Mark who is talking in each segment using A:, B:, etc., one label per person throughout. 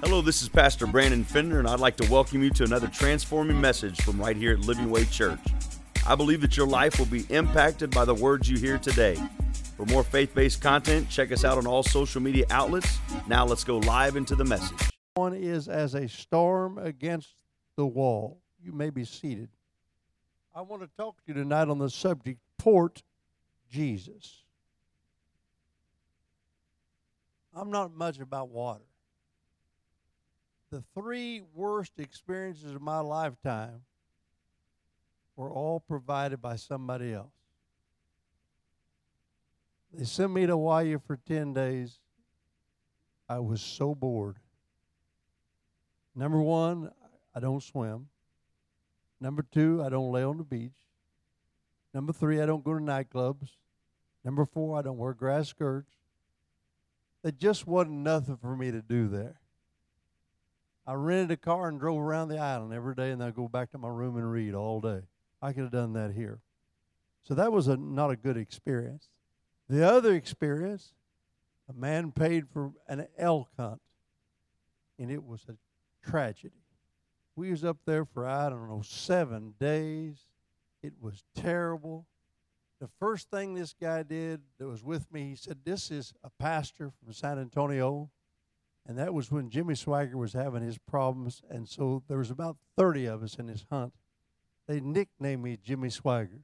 A: Hello, this is Pastor Brandon Fender, and I'd like to welcome you to another transforming message from right here at Living Way Church. I believe that your life will be impacted by the words you hear today. For more faith-based content, check us out on all social media outlets. Now let's go live into the message.
B: One is as a storm against the wall. You may be seated. I want to talk to you tonight on the subject, Port Jesus. I'm not much about water. The three worst experiences of my lifetime were all provided by somebody else. They sent me to Hawaii for 10 days. I was so bored. Number one, I don't swim. Number two, I don't lay on the beach. Number three, I don't go to nightclubs. Number four, I don't wear grass skirts. There just wasn't nothing for me to do there. I rented a car and drove around the island every day, and then I'd go back to my room and read all day. I could have done that here. So that was not a good experience. The other experience, a man paid for an elk hunt, and it was a tragedy. We was up there for, 7 days. It was terrible. The first thing this guy did that was with me, he said, "This is a pastor from San Antonio." And that was when Jimmy Swaggart was having his problems. And so there was about 30 of us in his hunt. They nicknamed me Jimmy Swaggart.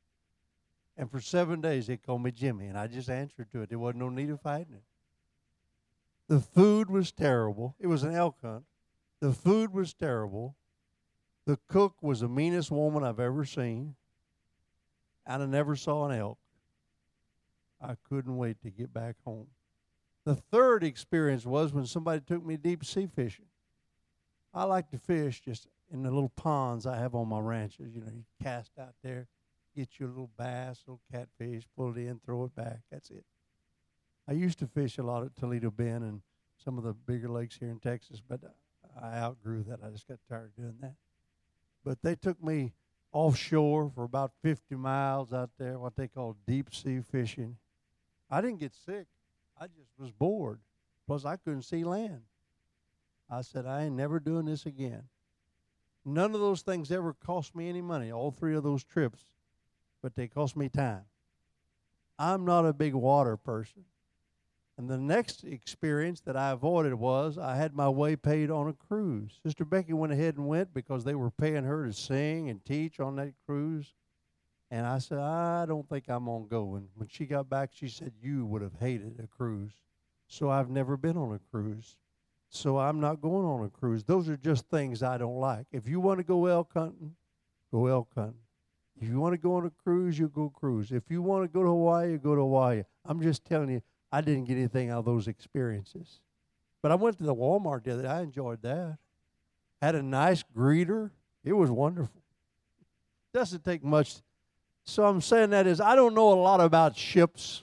B: And for 7 days, they called me Jimmy. And I just answered to it. There wasn't no need of fighting it. The food was terrible. It was an elk hunt. The food was terrible. The cook was the meanest woman I've ever seen. And I never saw an elk. I couldn't wait to get back home. The third experience was when somebody took me deep sea fishing. I like to fish just in the little ponds I have on my ranches. You know, you cast out there, get you a little bass, little catfish, pull it in, throw it back. That's it. I used to fish a lot at Toledo Bend and some of the bigger lakes here in Texas, but I outgrew that. I just got tired of doing that. But they took me offshore for about 50 miles out there, what they call deep sea fishing. I didn't get sick. I just was bored. Plus, I couldn't see land. I said, I ain't never doing this again. None of those things ever cost me any money, all three of those trips, but they cost me time. I'm not a big water person. And the next experience that I avoided was I had my way paid on a cruise. Sister Becky went ahead and went because they were paying her to sing and teach on that cruise. And I said, I don't think I'm going to go. And when she got back, she said, you would have hated a cruise. So I've never been on a cruise. So I'm not going on a cruise. Those are just things I don't like. If you want to go elk hunting, go elk hunting. If you want to go on a cruise, you go cruise. If you want to go to Hawaii, you go to Hawaii. I'm just telling you, I didn't get anything out of those experiences. But I went to the Walmart the other day. I enjoyed that. Had a nice greeter. It was wonderful. Doesn't take much. So I'm saying that is, I don't know a lot about ships.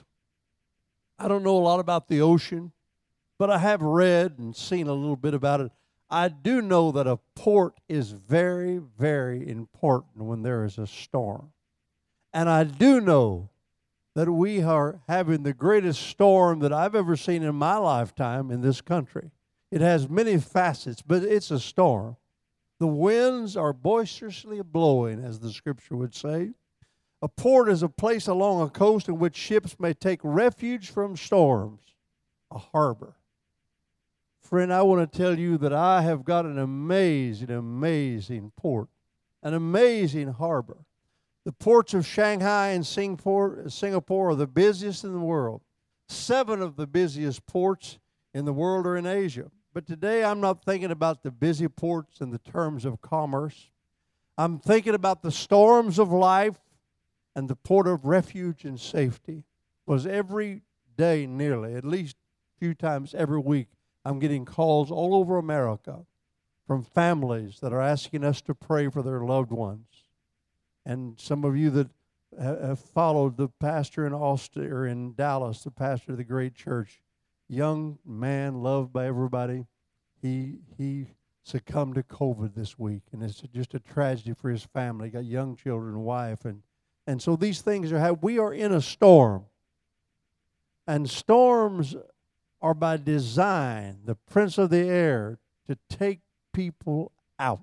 B: I don't know a lot about the ocean, but I have read and seen a little bit about it. I do know that a port is very, very important when there is a storm. And I do know that we are having the greatest storm that I've ever seen in my lifetime in this country. It has many facets, but it's a storm. The winds are boisterously blowing, as the scripture would say. A port is a place along a coast in which ships may take refuge from storms, a harbor. Friend, I want to tell you that I have got an amazing, amazing port, an amazing harbor. The ports of Shanghai and Singapore are the busiest in the world. 7 of the busiest ports in the world are in Asia. But today I'm not thinking about the busy ports in the terms of commerce. I'm thinking about the storms of life and the port of refuge and safety. Was every day nearly, at least a few times every week, I'm getting calls all over America from families that are asking us to pray for their loved ones. And some of you that have followed the pastor in Austin or in Dallas, the pastor of the great church, young man loved by everybody, he succumbed to COVID this week, and it's just a tragedy for his family. He got young children and wife, and so these things are how we are in a storm. And storms are by design, the prince of the air, to take people out.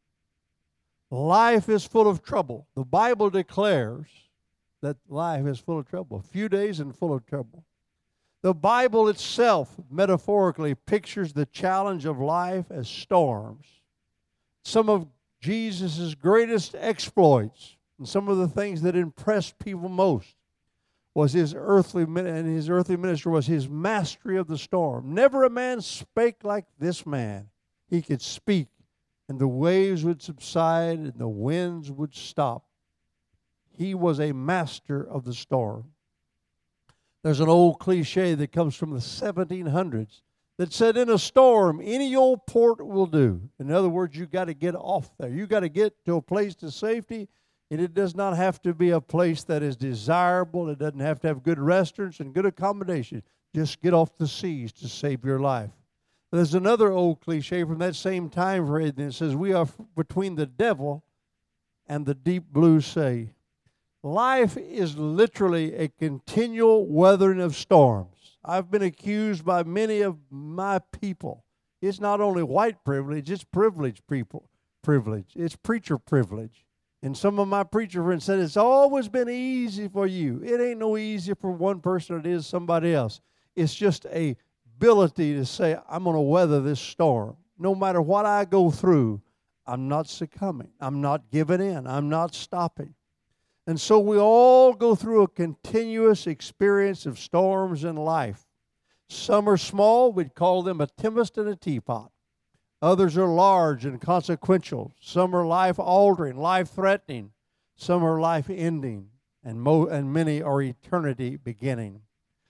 B: Life is full of trouble. The Bible declares that life is full of trouble. A few days and full of trouble. The Bible itself metaphorically pictures the challenge of life as storms. Some of Jesus' greatest exploits and some of the things that impressed people most was his earthly ministry was his mastery of the storm. Never a man spake like this man. He could speak, and the waves would subside, and the winds would stop. He was a master of the storm. There's an old cliche that comes from the 1700s that said, in a storm, any old port will do. In other words, you got to get off there. You got to get to a place of safety, and it does not have to be a place that is desirable. It doesn't have to have good restaurants and good accommodation. Just get off the seas to save your life. There's another old cliche from that same time period that says, we are between the devil and the deep blue sea. Life is literally a continual weathering of storms. I've been accused by many of my people. It's not only white privilege, it's privileged people privilege. It's preacher privilege. And some of my preacher friends said, it's always been easy for you. It ain't no easier for one person than it is somebody else. It's just a ability to say, I'm going to weather this storm. No matter what I go through, I'm not succumbing. I'm not giving in. I'm not stopping. And so we all go through a continuous experience of storms in life. Some are small. We'd call them a tempest in a teapot. Others are large and consequential. Some are life-altering, life-threatening. Some are life-ending, and many are eternity-beginning.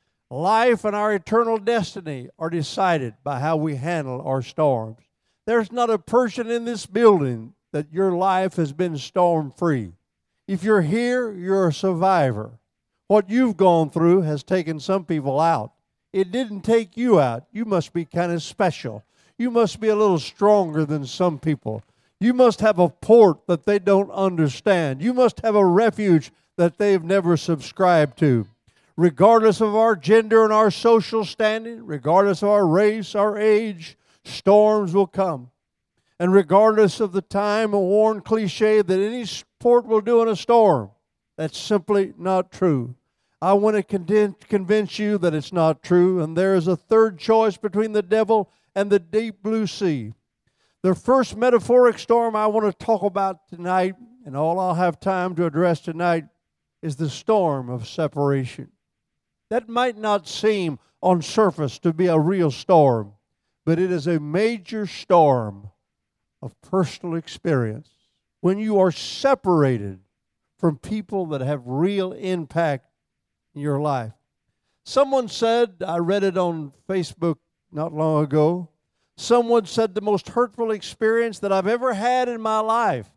B: Life and our eternal destiny are decided by how we handle our storms. There's not a person in this building that your life has been storm-free. If you're here, you're a survivor. What you've gone through has taken some people out. It didn't take you out. You must be kind of special. You must be a little stronger than some people. You must have a port that they don't understand. You must have a refuge that they've never subscribed to. Regardless of our gender and our social standing, regardless of our race, our age, storms will come. And regardless of the time, a worn cliche that any sport will do in a storm, that's simply not true. I want to convince you that it's not true, and there is a third choice between the devil and the deep blue sea. The first metaphoric storm I want to talk about tonight, and all I'll have time to address tonight, is the storm of separation. That might not seem on surface to be a real storm, but it is a major storm of personal experience. When you are separated from people that have real impact in your life. Someone said, I read it on Facebook not long ago, someone said the most hurtful experience that I've ever had in my life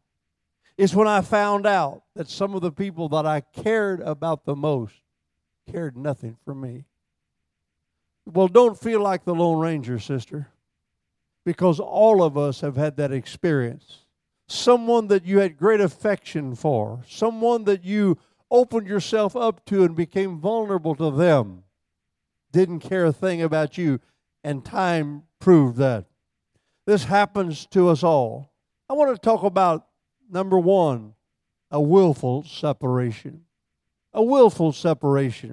B: is when I found out that some of the people that I cared about the most cared nothing for me. Well, don't feel like the Lone Ranger, sister, because all of us have had that experience. Someone that you had great affection for, someone that you opened yourself up to and became vulnerable to them, didn't care a thing about you, and time proved that. This happens to us all. I want to talk about, number one, a willful separation. A willful separation.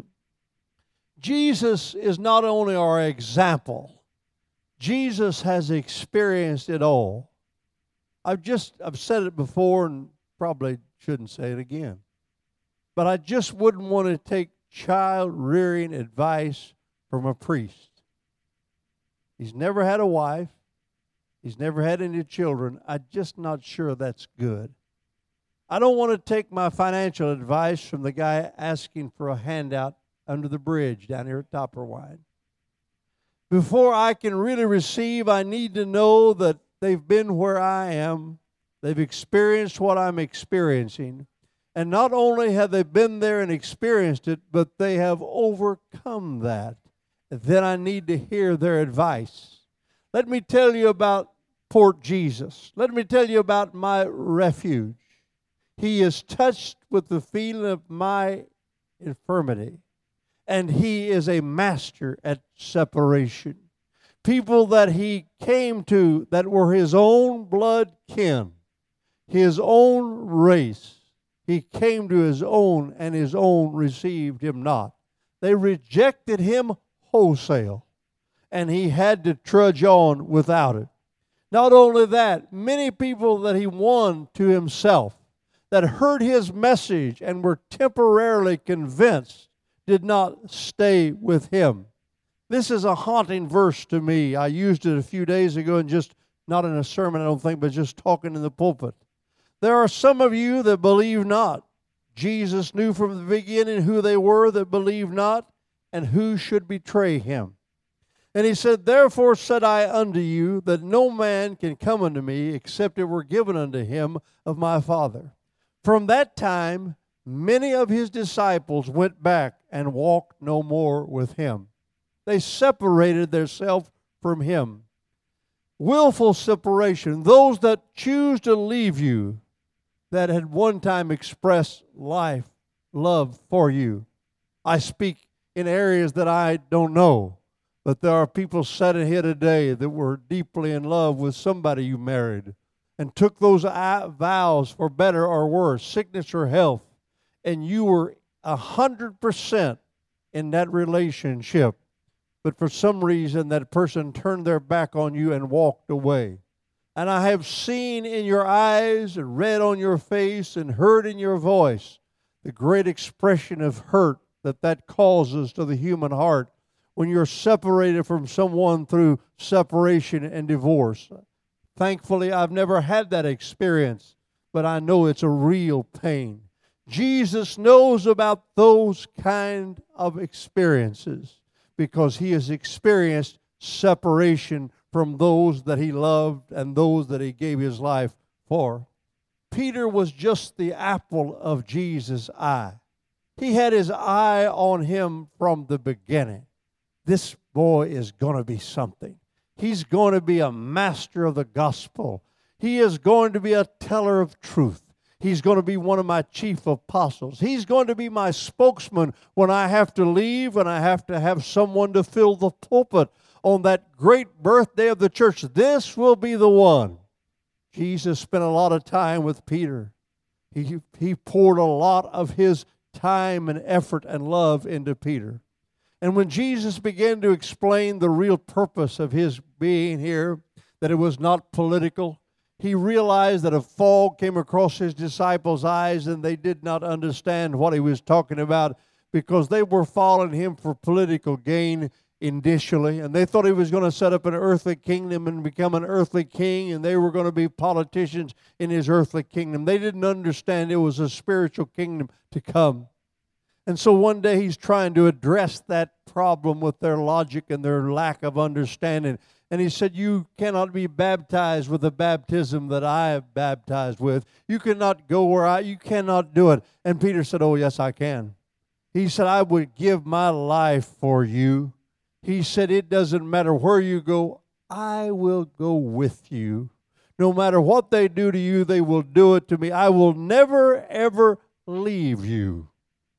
B: Jesus is not only our example, Jesus has experienced it all. I've said it before and probably shouldn't say it again. But I just wouldn't want to take child-rearing advice from a priest. He's never had a wife. He's never had any children. I'm just not sure that's good. I don't want to take my financial advice from the guy asking for a handout under the bridge down here at Topperwine. Before I can really receive, I need to know that they've been where I am. They've experienced what I'm experiencing. And not only have they been there and experienced it, but they have overcome that. Then I need to hear their advice. Let me tell you about Port Jesus. Let me tell you about my refuge. He is touched with the feeling of my infirmity. And He is a master at separation. people that he came to that were his own blood kin, his own race. He came to his own, and his own received him not. They rejected him wholesale, and he had to trudge on without it. Not only that, many people that he won to himself, that heard his message and were temporarily convinced, did not stay with him. This is a haunting verse to me. I used it a few days ago, and just not in a sermon, I don't think, but just talking in the pulpit. There are some of you that believe not. Jesus knew from the beginning who they were that believe not, and who should betray him. And he said, therefore said I unto you, that no man can come unto me, except it were given unto him of my Father. From that time, many of his disciples went back and walked no more with him. They separated themselves from him. Willful separation, those that choose to leave you, that had one time expressed life, love for you. I speak in areas that I don't know, but there are people sitting here today that were deeply in love with somebody you married and took those vows for better or worse, sickness or health, and you were 100% in that relationship. But for some reason, that person turned their back on you and walked away. And I have seen in your eyes and read on your face and heard in your voice the great expression of hurt that causes to the human heart when you're separated from someone through separation and divorce. Thankfully, I've never had that experience, but I know it's a real pain. Jesus knows about those kind of experiences because he has experienced separation from those that he loved and those that he gave his life for. Peter was just the apple of Jesus' eye. He had his eye on him from the beginning. This boy is going to be something. He's going to be a master of the gospel. He is going to be a teller of truth. He's going to be one of my chief apostles. He's going to be my spokesman when I have to leave and I have to have someone to fill the pulpit on that great birthday of the church. This will be the one. Jesus spent a lot of time with Peter. He poured a lot of his time and effort and love into Peter. And when Jesus began to explain the real purpose of his being here, that it was not political, he realized that a fog came across his disciples' eyes and they did not understand what he was talking about because they were following him for political gain initially, and they thought he was going to set up an earthly kingdom and become an earthly king, and they were going to be politicians in his earthly kingdom. They didn't understand it was a spiritual kingdom to come. And so one day he's trying to address that problem with their logic and their lack of understanding. And he said, you cannot be baptized with the baptism that I have baptized with. You cannot go where you cannot do it. And Peter said, oh, yes, I can. He said, I would give my life for you. He said, it doesn't matter where you go, I will go with you. No matter what they do to you, they will do it to me. I will never, ever leave you.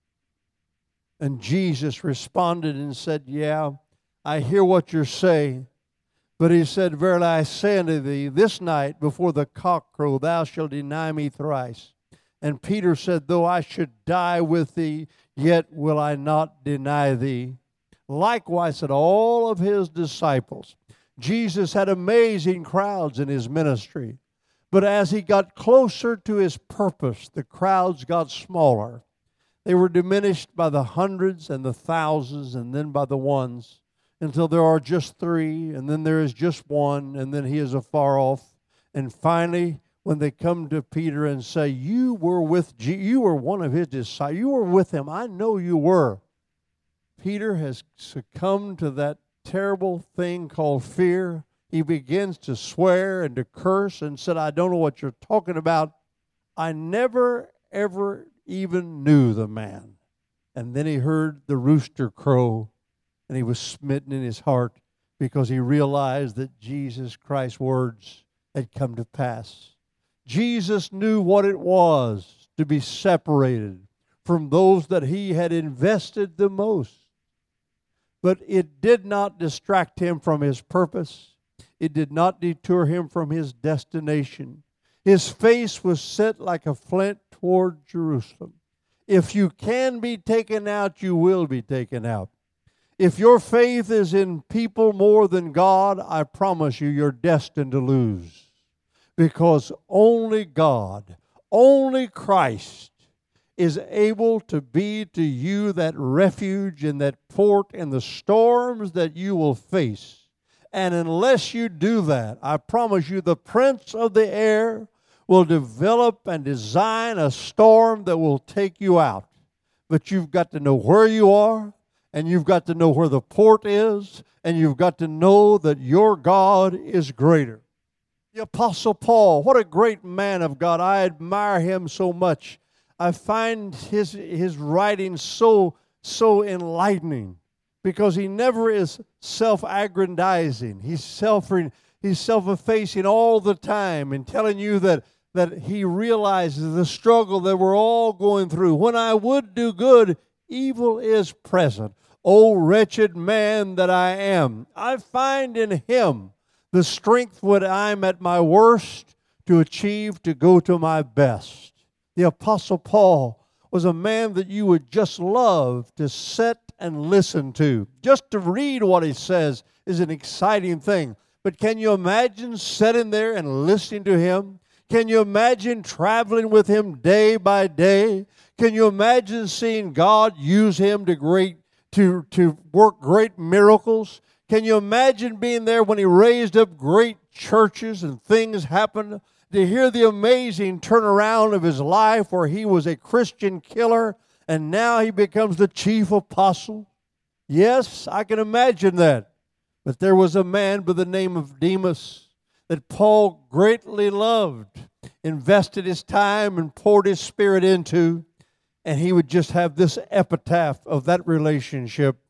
B: And Jesus responded and said, yeah, I hear what you're saying. But he said, verily I say unto thee, this night before the cock crow, thou shalt deny me thrice. And Peter said, though I should die with thee, yet will I not deny thee. Likewise said all of his disciples. Jesus had amazing crowds in his ministry. But as he got closer to his purpose, the crowds got smaller. They were diminished by the hundreds and the thousands and then by the ones until there are just three, and then there is just one, and then he is afar off. And finally, when they come to Peter and say, you were one of his disciples, you were with him, I know you were. Peter has succumbed to that terrible thing called fear. He begins to swear and to curse and said, I don't know what you're talking about. I never, ever even knew the man. And then he heard the rooster crow, and he was smitten in his heart because he realized that Jesus Christ's words had come to pass. Jesus knew what it was to be separated from those that he had invested the most. But it did not distract him from his purpose. It did not detour him from his destination. His face was set like a flint toward Jerusalem. If you can be taken out, you will be taken out. If your faith is in people more than God, I promise you, you're destined to lose. Because only God, only Christ is able to be to you that refuge and that port in the storms that you will face. And unless you do that, I promise you, the prince of the air will develop and design a storm that will take you out. But you've got to know where you are, and you've got to know where the port is, and you've got to know that your God is greater. The Apostle Paul, what a great man of God. I admire him so much. I find his writing so enlightening because he never is self-aggrandizing. He's self-effacing all the time and telling you that he realizes the struggle that we're all going through. When I would do good, evil is present. O wretched man that I am. I find in him the strength when I'm at my worst to achieve, to go to my best. The Apostle Paul was a man that you would just love to sit and listen to. Just to read what he says is an exciting thing. But can you imagine sitting there and listening to him? Can you imagine traveling with him day by day? Can you imagine seeing God use him to work great miracles? Can you imagine being there when he raised up great churches and things happened? To hear the amazing turnaround of his life where he was a Christian killer and now he becomes the chief apostle? Yes, I can imagine that. But there was a man by the name of Demas that Paul greatly loved, invested his time and poured his spirit into, and he would just have this epitaph of that relationship.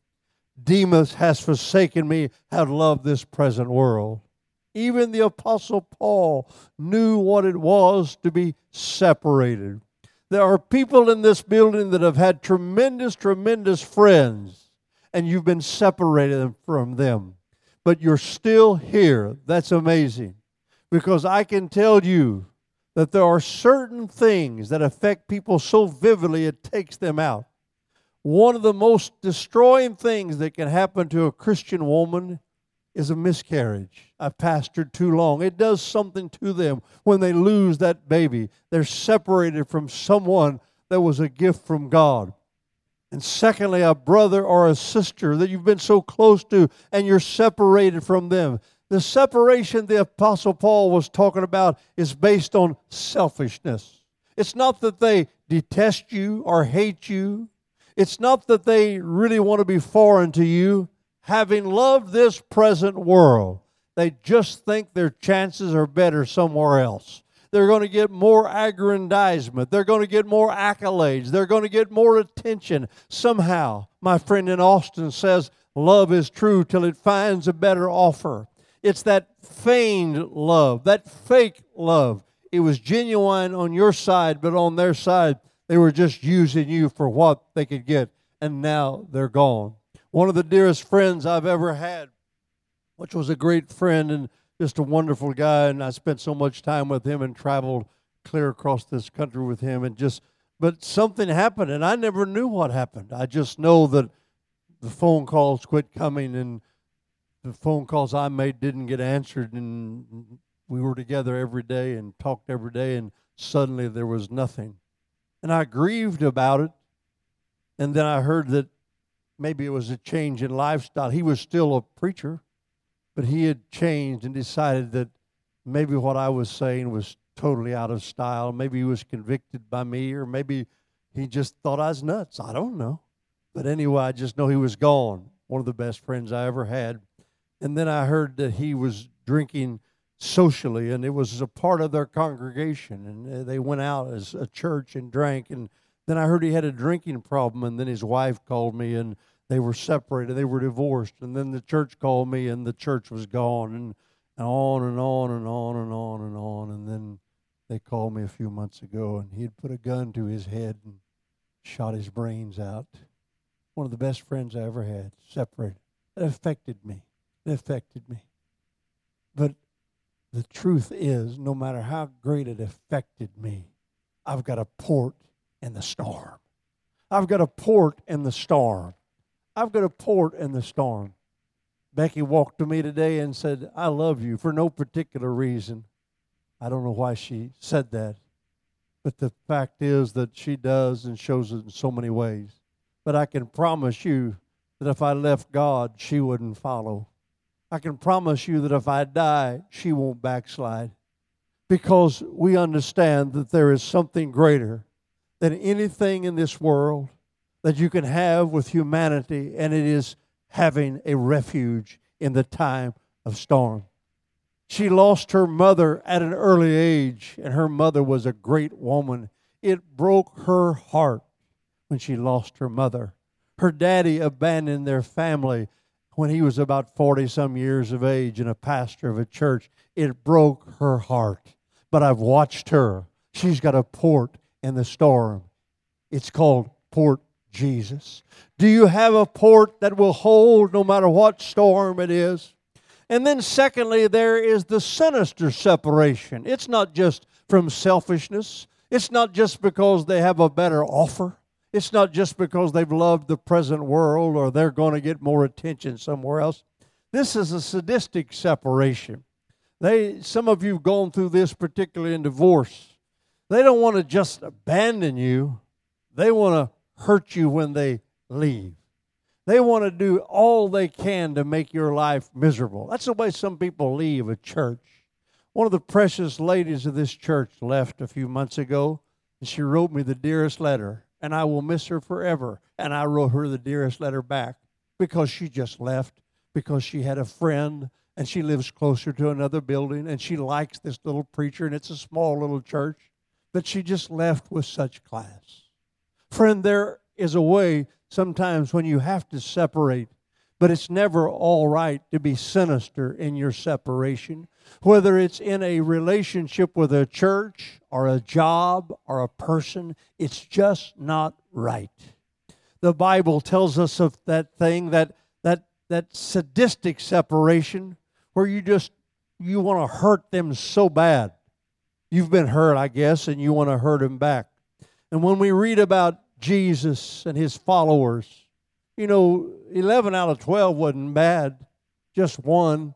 B: Demas has forsaken me, have loved this present world. Even the Apostle Paul knew what it was to be separated. There are people in this building that have had tremendous friends, and you've been separated from them. But you're still here. That's amazing. Because I can tell you that there are certain things that affect people so vividly it takes them out. One of the most destroying things that can happen to a Christian woman is a miscarriage. I've pastored too long. It does something to them when they lose that baby. They're separated from someone that was a gift from God. And secondly, a brother or a sister that you've been so close to and you're separated from them. The separation the Apostle Paul was talking about is based on selfishness. It's not that they detest you or hate you. It's not that they really want to be foreign to you. Having loved this present world, they just think their chances are better somewhere else. They're going to get more aggrandizement. They're going to get more accolades. They're going to get more attention. Somehow, my friend in Austin says, love is true till it finds a better offer. It's that feigned love, that fake love. It was genuine on your side, but on their side, they were just using you for what they could get, and now they're gone. One of the dearest friends I've ever had, which was a great friend and just a wonderful guy, and I spent so much time with him and traveled clear across this country with him, but something happened, and I never knew what happened. I just know that the phone calls quit coming, and the phone calls I made didn't get answered, and we were together every day and talked every day, and suddenly there was nothing. And I grieved about it, and then I heard that maybe it was a change in lifestyle. He was still a preacher, but he had changed and decided that maybe what I was saying was totally out of style. Maybe he was convicted by me, or maybe he just thought I was nuts. I don't know. But anyway, I just know he was gone, one of the best friends I ever had. And then I heard that he was drinking socially, and it was a part of their congregation, and they went out as a church and drank. And then I heard he had a drinking problem, and then his wife called me, and they were separated. They were divorced. And then the church called me, and the church was gone, and on and on and on and on and on. And then they called me a few months ago, and he had put a gun to his head and shot his brains out. one of the best friends I ever had, separated. It affected me. It affected me. But the truth is, no matter how great it affected me, I've got a port in the storm. I've got a port in the storm. I've got a port in the storm. Becky walked to me today and said, I love you, for no particular reason. I don't know why she said that. But the fact is that she does and shows it in so many ways. But I can promise you that if I left God, she wouldn't follow. I can promise you that if I die, she won't backslide. Because we understand that there is something greater than anything in this world that you can have with humanity, and it is having a refuge in the time of storm. She lost her mother at an early age, and her mother was a great woman. It broke her heart when she lost her mother. Her daddy abandoned their family when he was about 40-some years of age and a pastor of a church. It broke her heart. But I've watched her. She's got a port in the storm. It's called Port Jesus. Do you have a port that will hold no matter what storm it is? And then secondly, there is the sinister separation. It's not just from selfishness. It's not just because they have a better offer. It's not just because they've loved the present world or they're going to get more attention somewhere else. This is a sadistic separation. Some of you have gone through this, particularly in divorce. They don't want to just abandon you. They want to hurt you when they leave. They want to do all they can to make your life miserable. That's the way some people leave a church. One of the precious ladies of this church left a few months ago, and she wrote me the dearest letter, and I will miss her forever. And I wrote her the dearest letter back because she just left, because she had a friend, and she lives closer to another building, and she likes this little preacher, and it's a small little church, but she just left with such class. Friend, there is a way sometimes when you have to separate, but it's never all right to be sinister in your separation, whether it's in a relationship with a church or a job or a person. It's just not right. The Bible tells us of that thing, that sadistic separation where you want to hurt them so bad. You've been hurt, I guess, and you want to hurt them back. And when we read about Jesus and his followers, 11 out of 12 wasn't bad. Just one,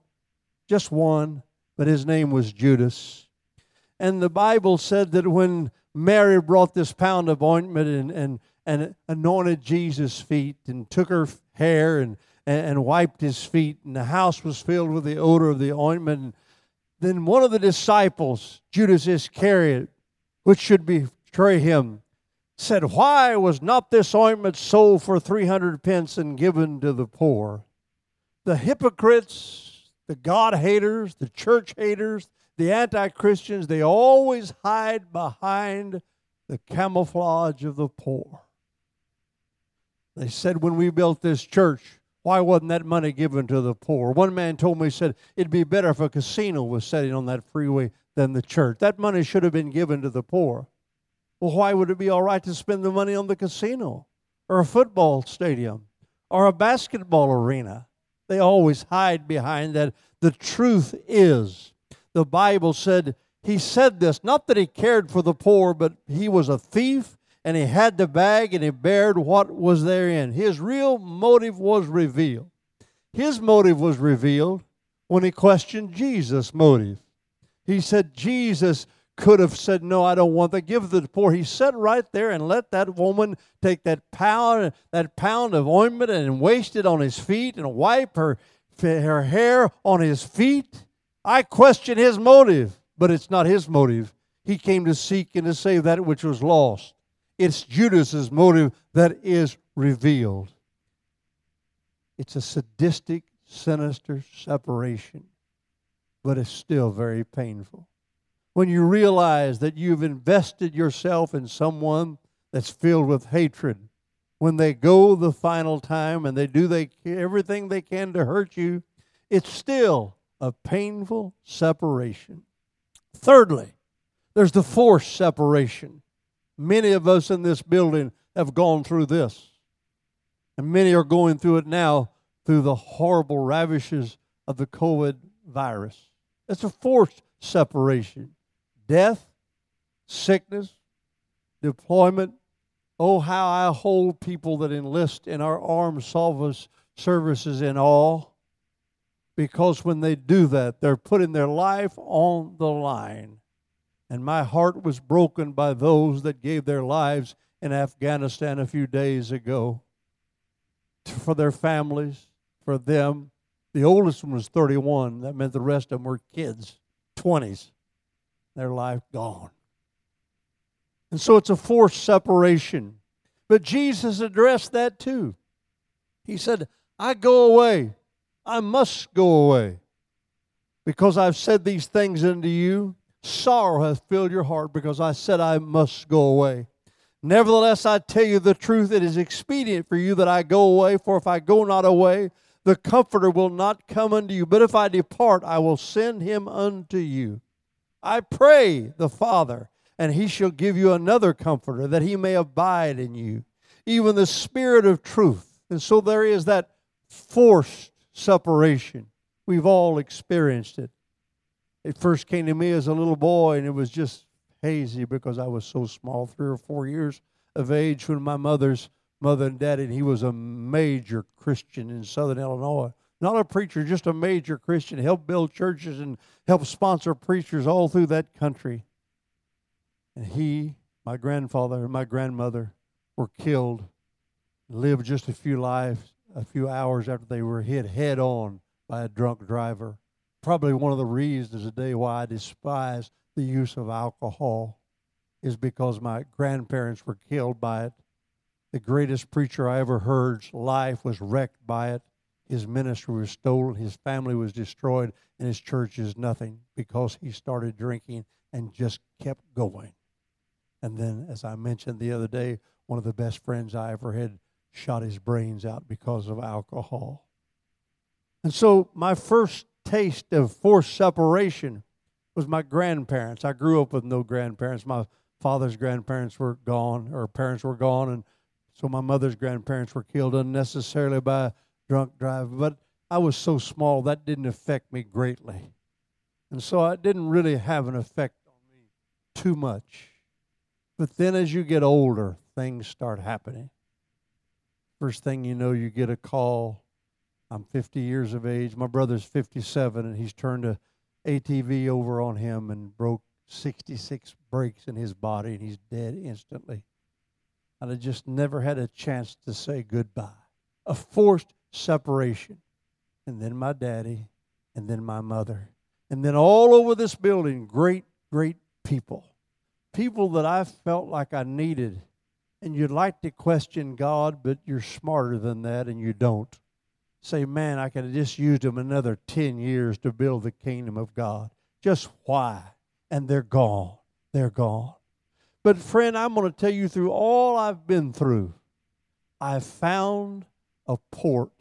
B: but his name was Judas. And the Bible said that when Mary brought this pound of ointment and anointed Jesus' feet and took her hair and wiped his feet, and the house was filled with the odor of the ointment, then one of the disciples, Judas Iscariot, which should betray him, said, "Why was not this ointment sold for 300 pence and given to the poor?" The hypocrites, the God haters, the church haters, the anti-Christians, they always hide behind the camouflage of the poor. They said, when we built this church, why wasn't that money given to the poor? One man told me, he said, it'd be better if a casino was sitting on that freeway than the church. That money should have been given to the poor. Well, why would it be all right to spend the money on the casino or a football stadium or a basketball arena? They always hide behind that. The truth is, the Bible said, he said this, not that he cared for the poor, but he was a thief, and he had the bag, and he bared what was therein. His real motive was revealed. His motive was revealed when he questioned Jesus' motive. He said Jesus could have said, no, I don't want that. Give to the poor. He sat right there and let that woman take that pound of ointment and waste it on his feet and wipe her hair on his feet. I question his motive, but it's not his motive. He came to seek and to save that which was lost. It's Judas's motive that is revealed. It's a sadistic, sinister separation, but it's still very painful. When you realize that you've invested yourself in someone that's filled with hatred, when they go the final time and they do everything they can to hurt you, it's still a painful separation. Thirdly, there's the forced separation. Many of us in this building have gone through this. And many are going through it now through the horrible ravages of the COVID virus. It's a forced separation. Death, sickness, deployment. Oh, how I hold people that enlist in our armed services in awe. Because when they do that, they're putting their life on the line. And my heart was broken by those that gave their lives in Afghanistan a few days ago. For their families, for them. The oldest one was 31. That meant the rest of them were kids, 20s. Their life gone. And so it's a forced separation. But Jesus addressed that too. He said, I go away. I must go away. Because I've said these things unto you, sorrow hath filled your heart because I said I must go away. Nevertheless, I tell you the truth, it is expedient for you that I go away, for if I go not away, the Comforter will not come unto you. But if I depart, I will send him unto you. I pray the Father, and he shall give you another Comforter, that he may abide in you, even the Spirit of truth. And so there is that forced separation. We've all experienced it. It first came to me as a little boy, and it was just hazy because I was so small, 3 or 4 years of age, when my mother's mother and daddy, and he was a major Christian in Southern Illinois. Not a preacher, just a major Christian. Helped build churches and helped sponsor preachers all through that country. And he, my grandfather, and my grandmother were killed, lived just a few hours after they were hit head on by a drunk driver. Probably one of the reasons today why I despise the use of alcohol is because my grandparents were killed by it. The greatest preacher I ever heard's life was wrecked by it. His ministry was stolen, his family was destroyed, and his church is nothing because he started drinking and just kept going. And then, as I mentioned the other day, one of the best friends I ever had shot his brains out because of alcohol. And so my first taste of forced separation was my grandparents. I grew up with no grandparents. My father's grandparents were gone, or parents were gone, and so my mother's grandparents were killed unnecessarily by a drunk driver. But I was so small, that didn't affect me greatly. And so it didn't really have an effect on me too much. But then as you get older, things start happening. First thing you know, you get a call. I'm 50 years of age. My brother's 57, and he's turned a ATV over on him and broke 66 breaks in his body, and he's dead instantly. And I just never had a chance to say goodbye. A forced separation. And then my daddy, and then my mother. And then all over this building, great, great people. People that I felt like I needed. And you'd like to question God, but you're smarter than that, and you don't. Say, man, I could have just used them another 10 years to build the kingdom of God. Just why? And they're gone. They're gone. But friend, I'm going to tell you, through all I've been through, I've found a port.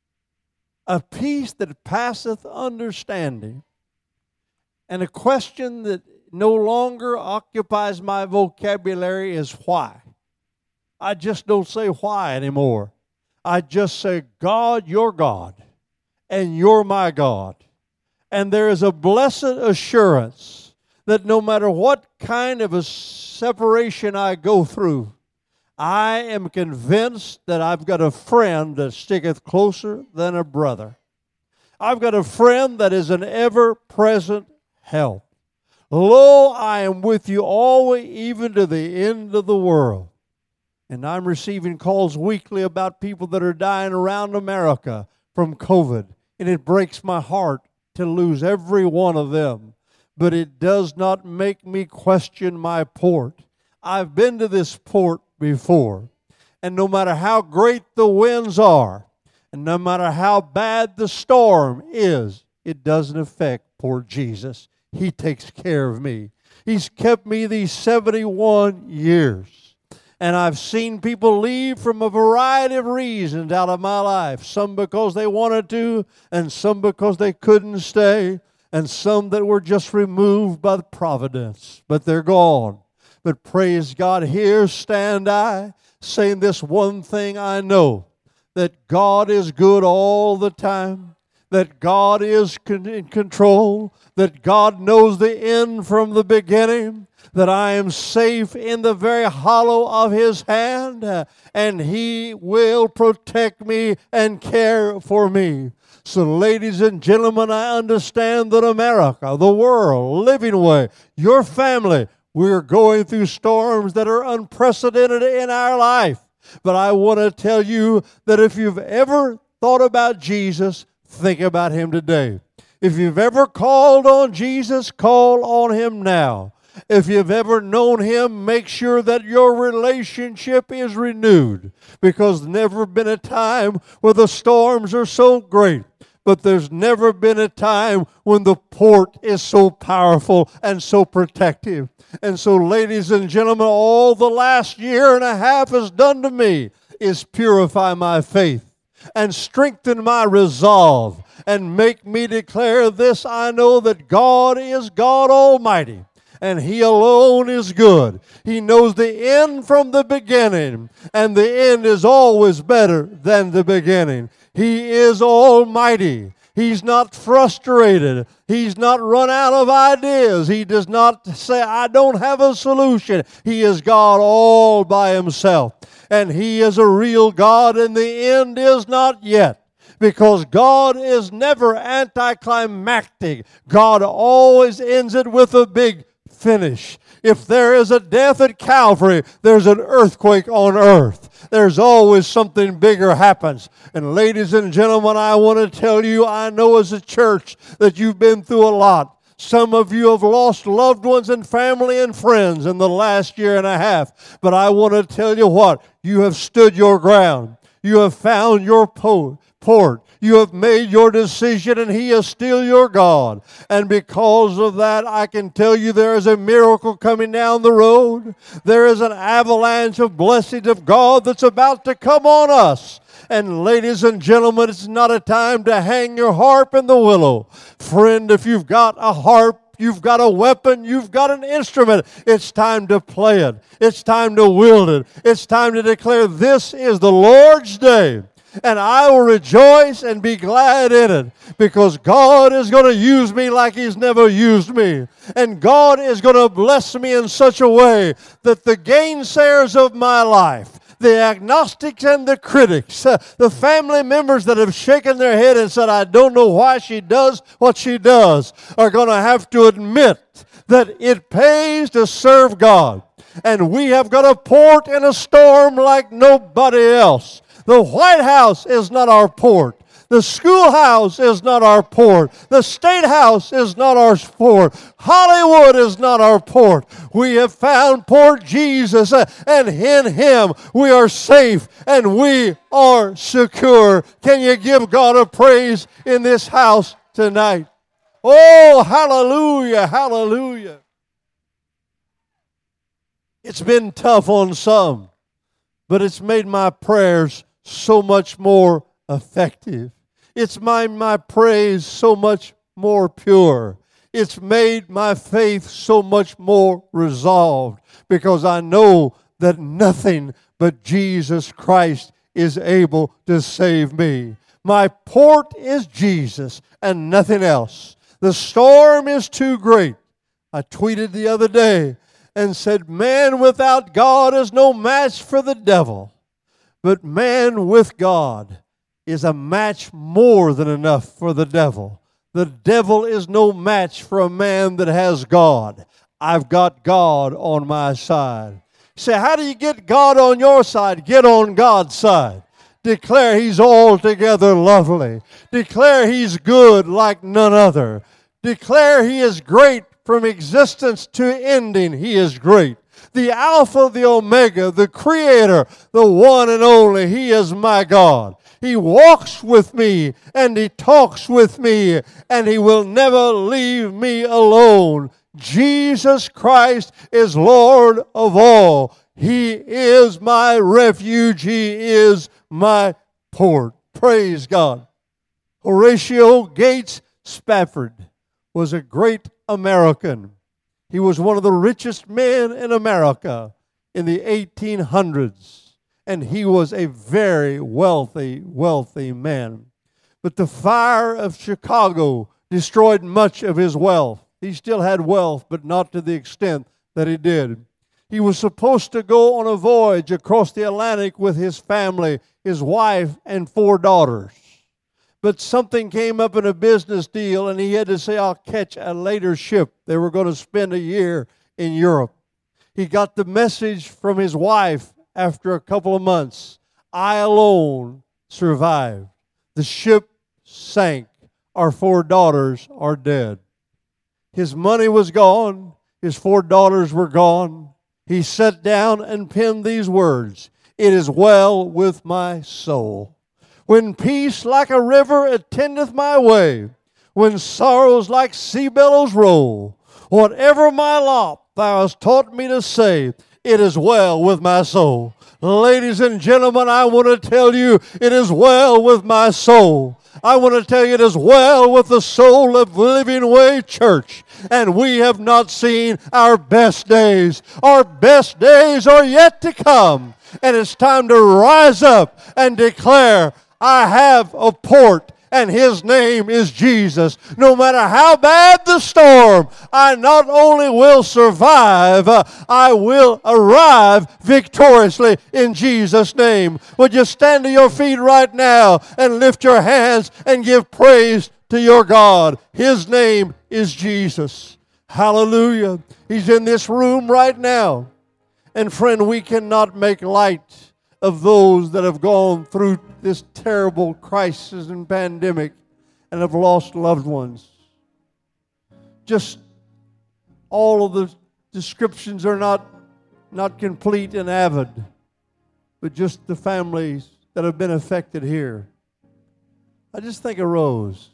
B: A peace that passeth understanding. And a question that no longer occupies my vocabulary is why. I just don't say why anymore. I just say, God, you're God, and you're my God. And there is a blessed assurance that no matter what kind of a separation I go through, I am convinced that I've got a friend that sticketh closer than a brother. I've got a friend that is an ever-present help. Lo, I am with you always, even to the end of the world. And I'm receiving calls weekly about people that are dying around America from COVID. And it breaks my heart to lose every one of them. But it does not make me question my port. I've been to this port before. And no matter how great the winds are, and no matter how bad the storm is, it doesn't affect poor Jesus. He takes care of me. He's kept me these 71 years. And I've seen people leave from a variety of reasons out of my life. Some because they wanted to, and some because they couldn't stay, and some that were just removed by the providence. But they're gone. But praise God, here stand I, saying this one thing I know, that God is good all the time, that God is in control, that God knows the end from the beginning, that I am safe in the very hollow of His hand, and He will protect me and care for me. So, ladies and gentlemen, I understand that America, the world, Living Way, your family, we're going through storms that are unprecedented in our life. But I want to tell you that if you've ever thought about Jesus, think about Him today. If you've ever called on Jesus, call on Him now. If you've ever known Him, make sure that your relationship is renewed, because there's never been a time where the storms are so great, but there's never been a time when the port is so powerful and so protective. And so, ladies and gentlemen, all the last year and a half has done to me is purify my faith and strengthen my resolve and make me declare this: I know that God is God Almighty, and He alone is good. He knows the end from the beginning, and the end is always better than the beginning. He is almighty. He's not frustrated. He's not run out of ideas. He does not say, I don't have a solution. He is God all by Himself. And He is a real God, and the end is not yet. Because God is never anticlimactic. God always ends it with a big finish. If there is a death at Calvary, there's an earthquake on earth. There's always something bigger happens. And ladies and gentlemen, I want to tell you, I know as a church that you've been through a lot. Some of you have lost loved ones and family and friends in the last year and a half. But I want to tell you what, you have stood your ground. You have found your port. You have made your decision, and He is still your God. And because of that, I can tell you there is a miracle coming down the road. There is an avalanche of blessings of God that's about to come on us. And ladies and gentlemen, it's not a time to hang your harp in the willow. Friend, if you've got a harp, you've got a weapon, you've got an instrument, it's time to play it. It's time to wield it. It's time to declare, this is the Lord's day, and I will rejoice and be glad in it, because God is going to use me like He's never used me. And God is going to bless me in such a way that the gainsayers of my life, the agnostics and the critics, the family members that have shaken their head and said, I don't know why she does what she does, are going to have to admit that it pays to serve God. And we have got a port in a storm like nobody else. The White House is not our port. The schoolhouse is not our port. The State House is not our port. Hollywood is not our port. We have found Port Jesus, and in Him we are safe and we are secure. Can you give God a praise in this house tonight? Oh, hallelujah, hallelujah. It's been tough on some, but it's made my prayers so much more effective. It's made my praise so much more pure. It's made my faith so much more resolved, because I know that nothing but Jesus Christ is able to save me. My port is Jesus and nothing else. The storm is too great. I tweeted the other day and said, man without God is no match for the devil. But man with God is a match more than enough for the devil. The devil is no match for a man that has God. I've got God on my side. You say, how do you get God on your side? Get on God's side. Declare He's altogether lovely. Declare He's good like none other. Declare He is great from existence to ending. He is great. The Alpha, the Omega, the Creator, the one and only. He is my God. He walks with me and He talks with me, and He will never leave me alone. Jesus Christ is Lord of all. He is my refuge. He is my port. Praise God. Horatio Gates Spafford was a great American. He was one of the richest men in America in the 1800s. and he was a very wealthy man. But the fire of Chicago destroyed much of his wealth. He still had wealth, but not to the extent that he did. He was supposed to go on a voyage across the Atlantic with his family, his wife, and 4 daughters. But something came up in a business deal, and he had to say, I'll catch a later ship. They were going to spend a year in Europe. He got the message from his wife after a couple of months. I alone survived. The ship sank. Our 4 daughters are dead. His money was gone. His 4 daughters were gone. He sat down and penned these words, It is well with my soul. When peace like a river attendeth my way, when sorrows like sea billows roll, whatever my lot thou hast taught me to say, it is well with my soul. Ladies and gentlemen, I want to tell you, it is well with my soul. I want to tell you it is well with the soul of Living Way Church. And we have not seen our best days. Our best days are yet to come. And it's time to rise up and declare, I have a port, and his name is Jesus. No matter how bad the storm, I not only will survive, I will arrive victoriously in Jesus' name. Would you stand to your feet right now and lift your hands and give praise to your God? His name is Jesus. Hallelujah. He's in this room right now. And friend, we cannot make light of those that have gone through this terrible crisis and pandemic and have lost loved ones. Just all of the descriptions are not complete and avid, but just the families that have been affected here. I just think of Rose.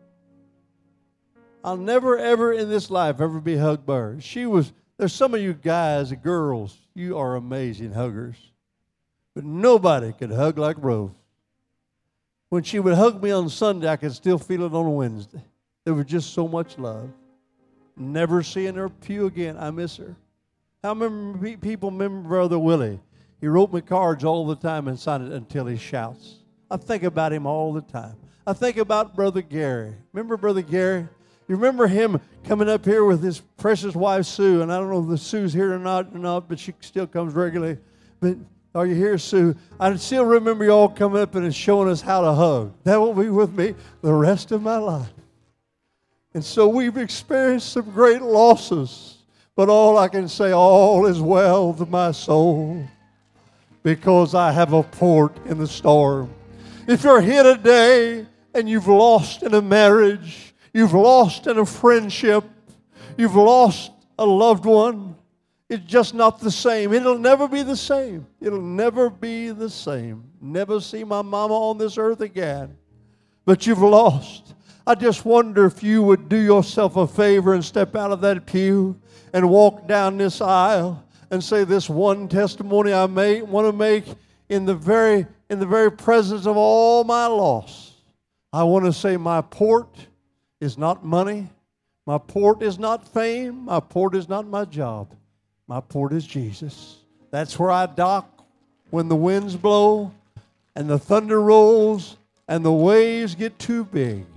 B: I'll never, ever in this life ever be hugged by her. There's some of you guys, girls, you are amazing huggers. But nobody could hug like Rose. When she would hug me on Sunday, I could still feel it on Wednesday. There was just so much love. Never seeing her pew again. I miss her. How many people remember Brother Willie? He wrote me cards all the time and signed it until he shouts. I think about him all the time. I think about Brother Gary. Remember Brother Gary? You remember him coming up here with his precious wife, Sue, and I don't know if Sue's here or not, but she still comes regularly. But are you here, Sue? I still remember you all coming up and showing us how to hug. That will be with me the rest of my life. And so we've experienced some great losses, but all I can say, all is well with my soul, because I have a port in the storm. If you're here today and you've lost in a marriage, you've lost in a friendship, you've lost a loved one, it's just not the same. It'll never be the same. It'll never be the same. Never see my mama on this earth again. But you've lost. I just wonder if you would do yourself a favor and step out of that pew and walk down this aisle and say, this one testimony I want to make in the very presence of all my loss. I want to say my port is not money. My port is not fame. My port is not my job. My port is Jesus. That's where I dock when the winds blow and the thunder rolls and the waves get too big.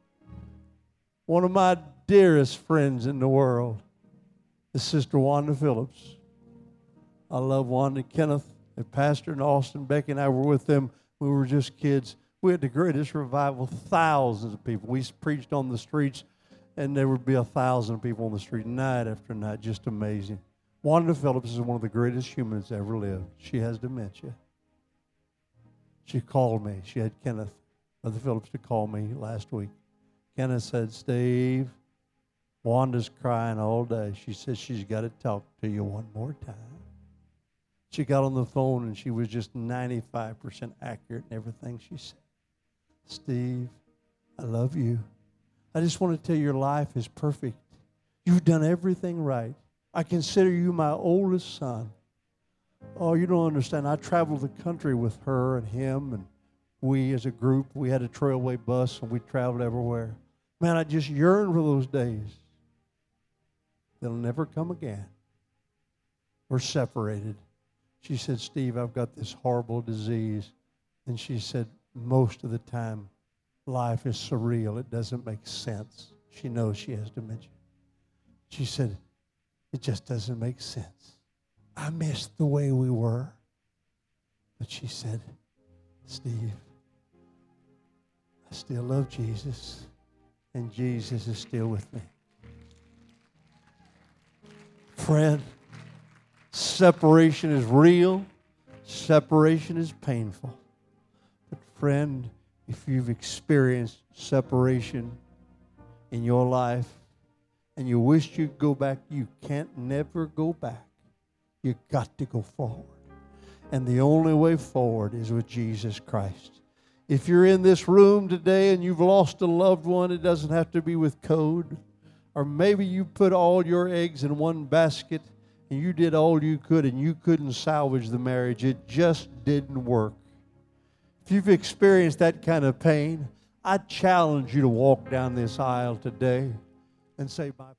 B: One of my dearest friends in the world is Sister Wanda Phillips. I love Wanda. Kenneth, a pastor in Austin, Becky and I were with them when we were just kids. We had the greatest revival, thousands of people. We preached on the streets, and there would be 1,000 people on the street night after night, just amazing. Wanda Phillips is one of the greatest humans ever lived. She has dementia. She called me. She had Kenneth, Brother Phillips, to call me last week. Kenneth said, Steve, Wanda's crying all day. She said she's got to talk to you one more time. She got on the phone, and she was just 95% accurate in everything she said. Steve, I love you. I just want to tell you your life is perfect. You've done everything right. I consider you my oldest son. Oh, you don't understand. I traveled the country with her and him, and we as a group, we had a Trailway bus, and we traveled everywhere. Man, I just yearn for those days. They'll never come again. We're separated. She said, Steve, I've got this horrible disease. And she said, most of the time, life is surreal. It doesn't make sense. She knows she has dementia. She said, it just doesn't make sense. I miss the way we were. But she said, Steve, I still love Jesus, and Jesus is still with me. Friend, separation is real. Separation is painful. But friend, if you've experienced separation in your life and you wish you'd go back, you can't never go back. You got to go forward. And the only way forward is with Jesus Christ. If you're in this room today and you've lost a loved one, it doesn't have to be with code. Or maybe you put all your eggs in one basket and you did all you could and you couldn't salvage the marriage. It just didn't work. If you've experienced that kind of pain, I challenge you to walk down this aisle today and say, "My